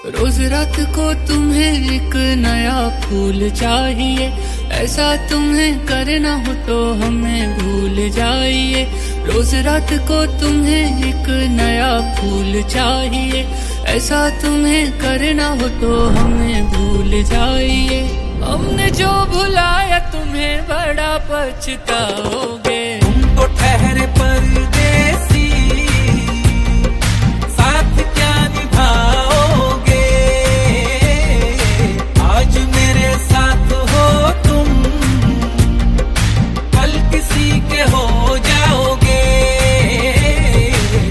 रोज रात को तुम्हें एक नया फूल चाहिए, ऐसा तुम्हें करना हो तो हमें भूल जाइए। रोज रात को तुम्हें एक नया फूल चाहिए, ऐसा तुम्हें करना हो तो हमें भूल जाइए। हमने जो भुलाया तुम्हें बड़ा पछताओगे।